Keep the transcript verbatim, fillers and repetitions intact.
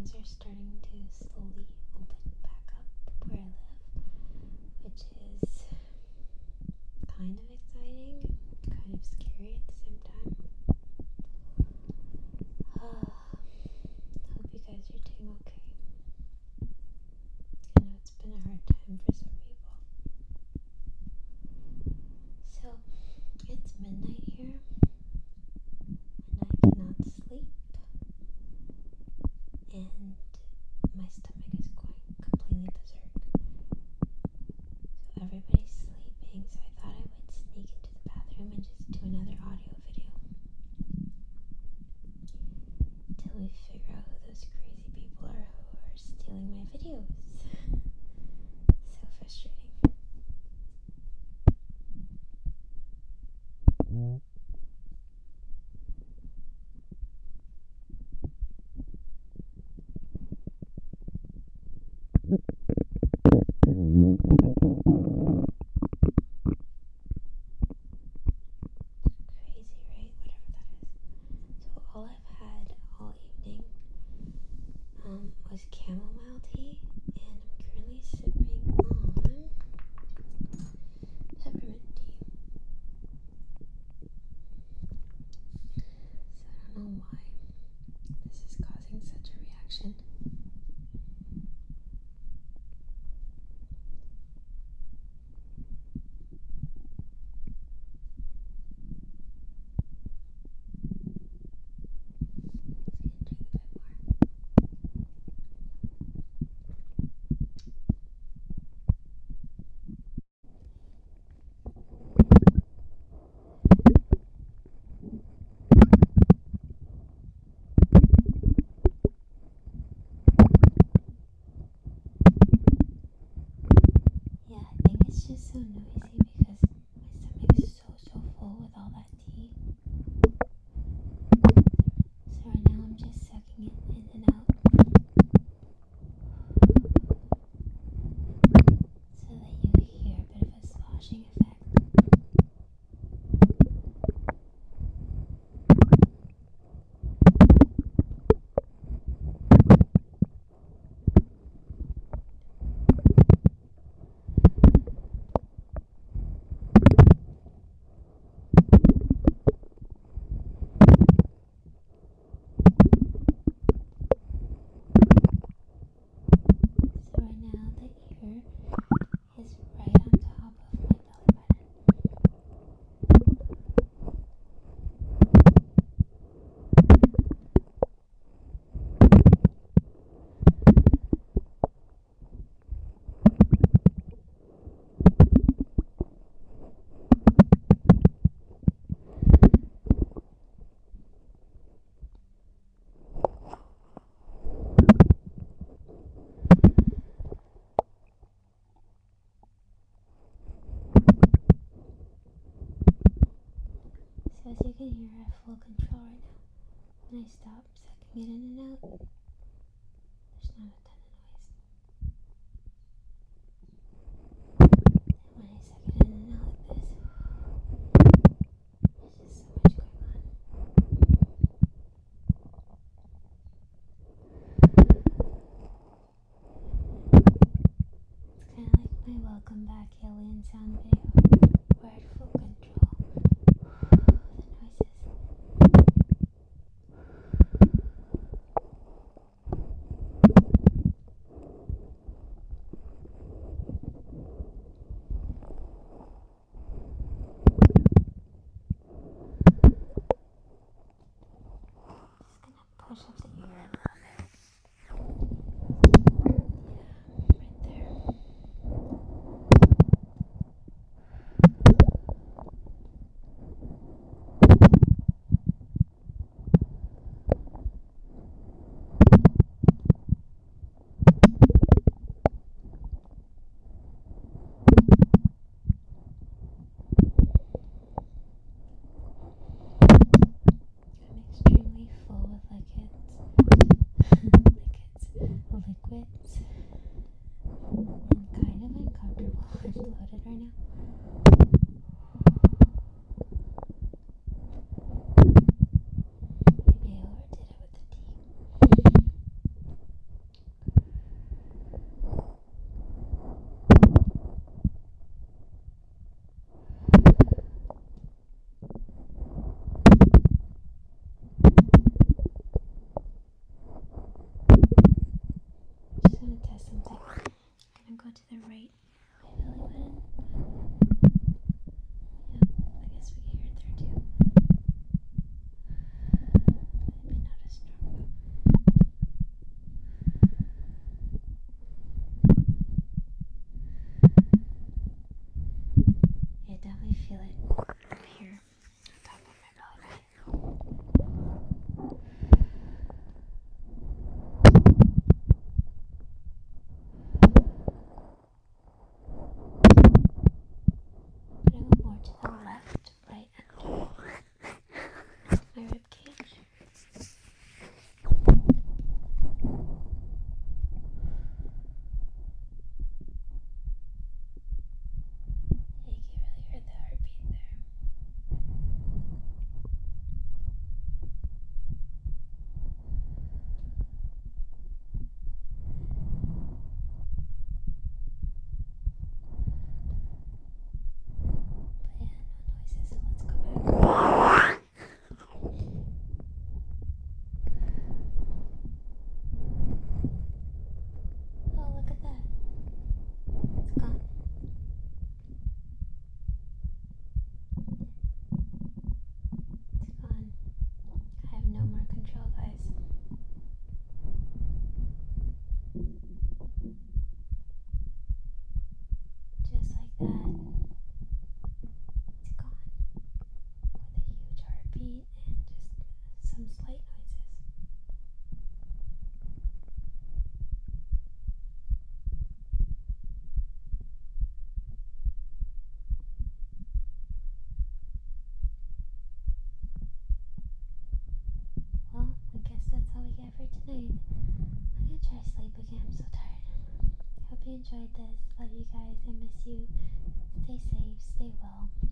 things are starting to slowly open back up where I live, which is kind of exciting, kind of scary at the same time. Uh, hope you guys are doing okay. I know it's been a hard time for some people. So, it's midnight here, and I cannot sleep, and my stomach is going completely berserk. So everybody's sleeping, so I thought I would sneak into the bathroom and just do another audio video till we figure out who those crazy people are who are stealing my videos. So frustrating. Crazy, right? Whatever that is. So all I've had all evening um, was chamomile tea, and I'm currently sipping on peppermint tea. So I don't know why this is causing such a reaction. Yeah, I think it's just so noisy because my stomach is so, so full with all that tea. So right now I'm just sucking it in and out so that you hear a bit of a sloshing effect. So right now the ear is right on top of my belly button. So as you can hear, I have full control right now. When I stop sucking it in and out, there's not a ton of noise. And when I suck it in and out like this, there's just so much going on. It's kind of like my welcome back alien sound video, where I had full control. The noises. Just gonna push up the ear a little bit. Yeah, right there. that, it's gone with a huge heartbeat and just some slight noises. Well, I guess that's all we get for tonight. I'm gonna try to sleep again. I'm so tired. Hope you enjoyed this. Love you guys. I miss you. Stay safe. Stay well.